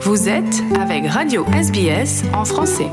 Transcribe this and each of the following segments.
Vous êtes avec Radio SBS en français.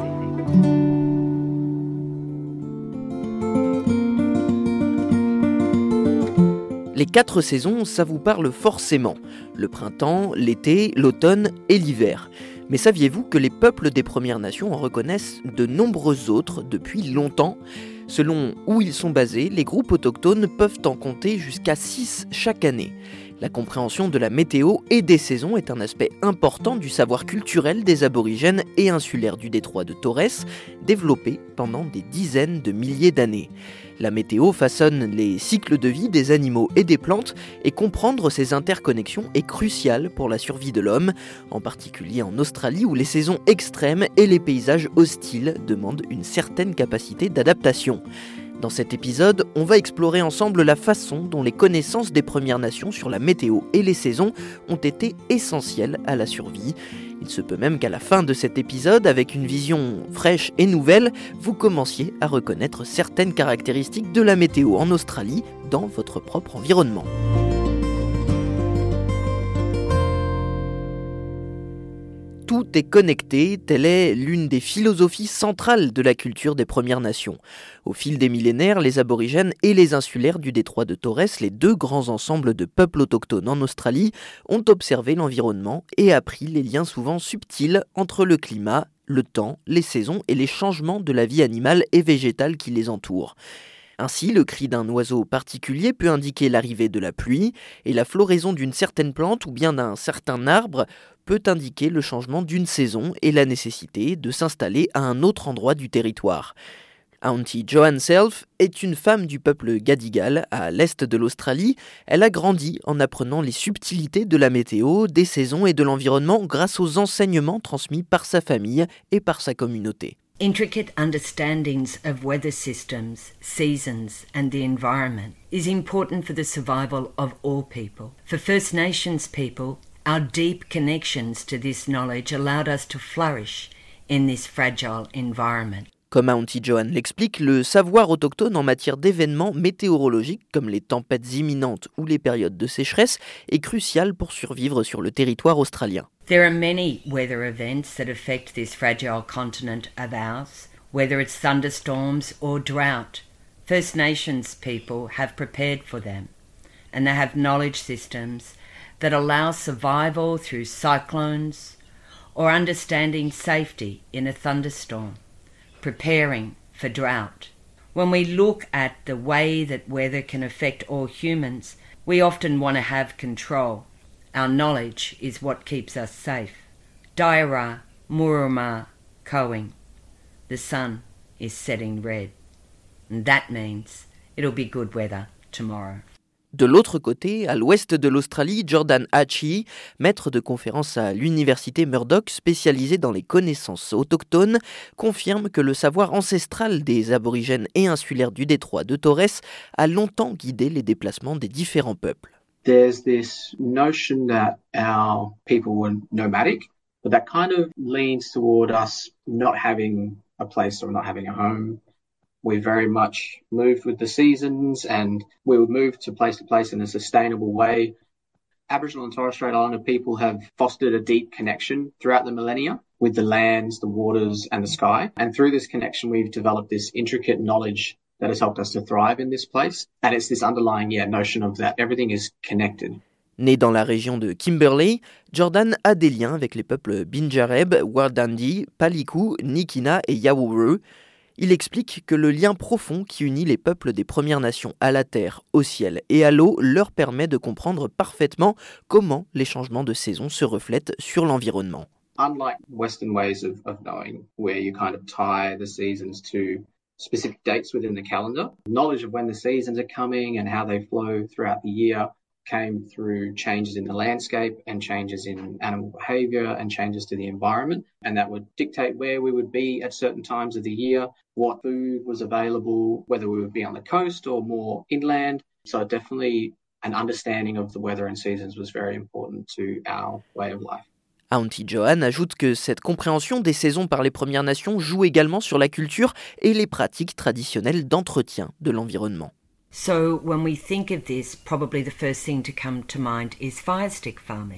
Les 4 saisons, ça vous parle forcément. Le printemps, l'été, l'automne et l'hiver. Mais saviez-vous que les peuples des Premières Nations en reconnaissent de nombreux autres depuis longtemps ? Selon où ils sont basés, les groupes autochtones peuvent en compter jusqu'à 6 chaque année. La compréhension de la météo et des saisons est un aspect important du savoir culturel des aborigènes et insulaires du détroit de Torres, développé pendant des dizaines de milliers d'années. La météo façonne les cycles de vie des animaux et des plantes, et comprendre ces interconnexions est crucial pour la survie de l'homme, en particulier en Australie où les saisons extrêmes et les paysages hostiles demandent une certaine capacité d'adaptation. Dans cet épisode, on va explorer ensemble la façon dont les connaissances des Premières Nations sur la météo et les saisons ont été essentielles à la survie. Il se peut même qu'à la fin de cet épisode, avec une vision fraîche et nouvelle, vous commenciez à reconnaître certaines caractéristiques de la météo en Australie dans votre propre environnement. Tout est connecté, telle est l'une des philosophies centrales de la culture des Premières Nations. Au fil des millénaires, les aborigènes et les insulaires du détroit de Torres, les deux grands ensembles de peuples autochtones en Australie, ont observé l'environnement et appris les liens souvent subtils entre le climat, le temps, les saisons et les changements de la vie animale et végétale qui les entourent. Ainsi, le cri d'un oiseau particulier peut indiquer l'arrivée de la pluie, et la floraison d'une certaine plante ou bien d'un certain arbre peut indiquer le changement d'une saison et la nécessité de s'installer à un autre endroit du territoire. Auntie Joanne Self est une femme du peuple Gadigal à l'est de l'Australie. Elle a grandi en apprenant les subtilités de la météo, des saisons et de l'environnement grâce aux enseignements transmis par sa famille et par sa communauté. Intricate understandings of weather systems, seasons, and the environment is important for the survival of all people. For First Nations people, our deep connections to this knowledge allowed us to flourish in this fragile environment. Comme Auntie Joanne l'explique, le savoir autochtone en matière d'événements météorologiques comme les tempêtes imminentes ou les périodes de sécheresse est crucial pour survivre sur le territoire australien. There are many weather events that affect this fragile continent of ours, whether it's thunderstorms or drought. First Nations people have prepared for them, and they have knowledge systems that allow survival through cyclones or understanding safety in a thunderstorm, preparing for drought. When we look at the way that weather can affect all humans, we often want to have control. Our knowledge is what keeps us safe. Daira Muruma Koing. The sun is setting red. And that means it'll be good weather tomorrow. De l'autre côté, à l'ouest de l'Australie, Jordan Hachi, maître de conférences à l'université Murdoch spécialisée dans les connaissances autochtones, confirme que le savoir ancestral des aborigènes et insulaires du détroit de Torres a longtemps guidé les déplacements des différents peuples. There's this notion that our people were nomadic, but that kind of leans toward us not having a place or not having a home. We very much moved with the seasons, and we would move to place in a sustainable way. Aboriginal and Torres Strait Islander people have fostered a deep connection throughout the millennia with the lands, the waters, and the sky. And through this connection, we've developed this intricate knowledge that has helped us to thrive in this place. And it's this underlying notion of that everything is connected. Né dans la région de Kimberley, Jordan a des liens avec les peuples Binjareb, Wardandi, Paliku, Nikina et Yawuru. Il explique que le lien profond qui unit les peuples des Premières Nations à la terre, au ciel et à l'eau leur permet de comprendre parfaitement comment les changements de saison se reflètent sur l'environnement. Unlike Western ways of knowing, where you kind of tie the seasons to specific dates within the calendar, knowledge of when the seasons are coming and how they flow throughout the year came through changes in the landscape and changes in animal behavior and changes to the environment. And that would dictate where we would be at certain times of the year, what food was available, whether we would be on the coast or more inland. So definitely an understanding of the weather and seasons was very important to our way of life. Auntie Joanne ajoute que cette compréhension des saisons par les Premières Nations joue également sur la culture et les pratiques traditionnelles d'entretien de l'environnement. So when we think of this, probably the first thing to come to mind is fire stick farming.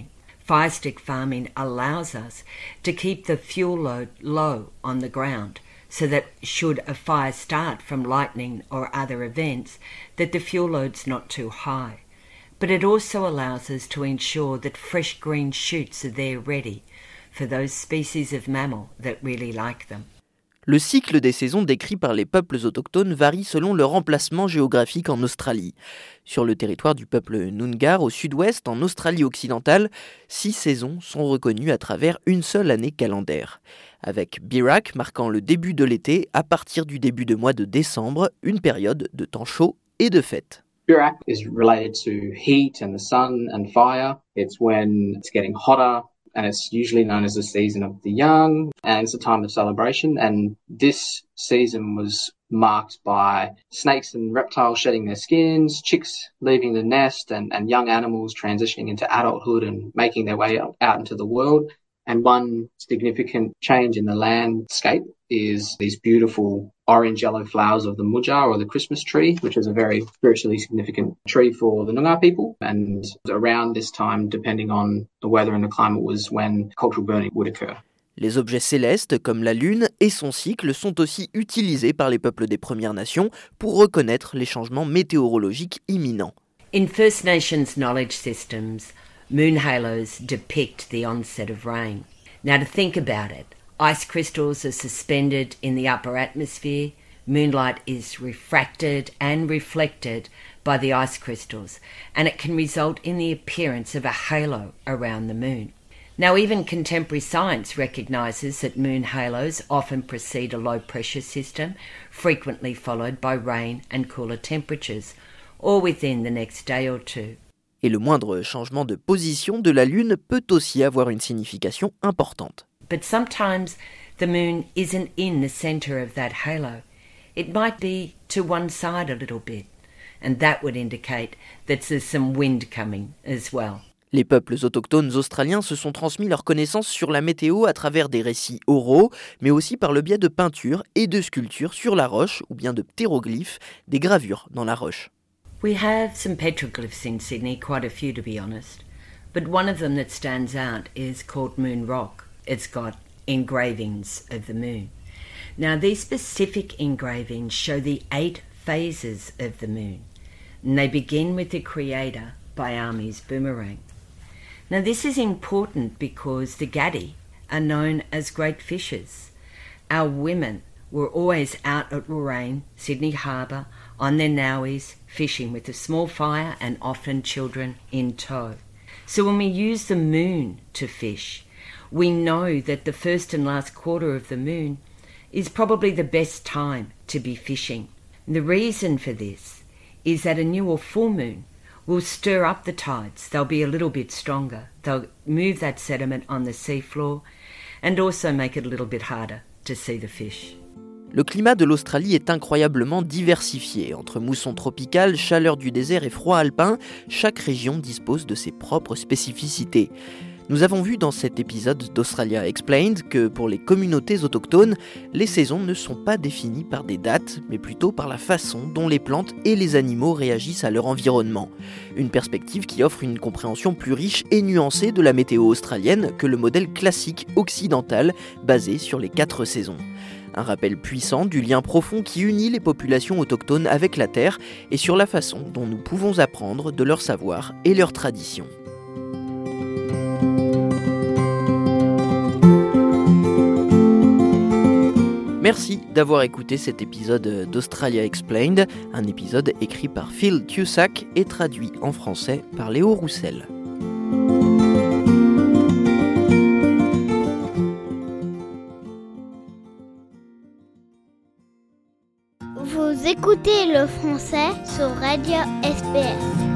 Fire stick farming allows us to keep the fuel load low on the ground so that should a fire start from lightning or other events, that the fuel load's not too high. But it also allows us to ensure that fresh green shoots are there ready for those species of mammal that really like them. Le cycle des saisons décrit par les peuples autochtones varie selon leur emplacement géographique en Australie. Sur le territoire du peuple Noongar, au sud-ouest, en Australie occidentale, 6 saisons sont reconnues à travers une seule année calendaire. Avec Birak marquant le début de l'été à partir du début du mois de décembre, une période de temps chaud et de fête. Birak is related to heat and the sun and fire. It's when it's getting hotter. And it's usually known as the season of the young, and it's a time of celebration. And this season was marked by snakes and reptiles shedding their skins, chicks leaving the nest, and young animals transitioning into adulthood and making their way out into the world. And one significant change in the landscape is these beautiful orange-yellow flowers of the mujar or the Christmas tree, which is a very spiritually significant tree for the Noongar people. And around this time, depending on the weather and the climate, was when cultural burning would occur. Les objets célestes, comme la Lune et son cycle, sont aussi utilisés par les peuples des Premières Nations pour reconnaître les changements météorologiques imminents. In First Nations knowledge systems, moon halos depict the onset of rain. Now to think about it, ice crystals are suspended in the upper atmosphere, moonlight is refracted and reflected by the ice crystals, and it can result in the appearance of a halo around the moon. Now even contemporary science recognises that moon halos often precede a low pressure system, frequently followed by rain and cooler temperatures, or within the next day or two. Et le moindre changement de position de la Lune peut aussi avoir une signification importante. But sometimes the moon isn't in the centre of that halo. It might be to one side a little bit, and that would indicate that there's some wind coming as well. Les peuples autochtones australiens se sont transmis leurs connaissances sur la météo à travers des récits oraux, mais aussi par le biais de peintures et de sculptures sur la roche, ou bien de ptéroglyphes, des gravures dans la roche. We have some petroglyphs in Sydney, quite a few to be honest, but one of them that stands out is called Moon Rock. It's got engravings of the moon. Now these specific engravings show the 8 phases of the moon, and they begin with the creator by Army's boomerang. Now this is important because the Gadi are known as great fishers. Our women were always out at Warrane, Sydney Harbour, on their nowies, fishing with a small fire and often children in tow. So when we use the moon to fish, we know that the first and last quarter of the moon is probably the best time to be fishing. And the reason for this is that a new or full moon will stir up the tides. They'll be a little bit stronger. They'll move that sediment on the seafloor and also make it a little bit harder to see the fish. Le climat de l'Australie est incroyablement diversifié. Entre mousson tropicale, chaleur du désert et froid alpin, chaque région dispose de ses propres spécificités. Nous avons vu dans cet épisode d'Australia Explained que pour les communautés autochtones, les saisons ne sont pas définies par des dates, mais plutôt par la façon dont les plantes et les animaux réagissent à leur environnement. Une perspective qui offre une compréhension plus riche et nuancée de la météo australienne que le modèle classique occidental basé sur les 4 saisons. Un rappel puissant du lien profond qui unit les populations autochtones avec la Terre et sur la façon dont nous pouvons apprendre de leur savoir et leurs traditions. Merci d'avoir écouté cet épisode d'Australia Explained, un épisode écrit par Phil Cusack et traduit en français par Léo Roussel. Vous écoutez le français sur Radio SBS.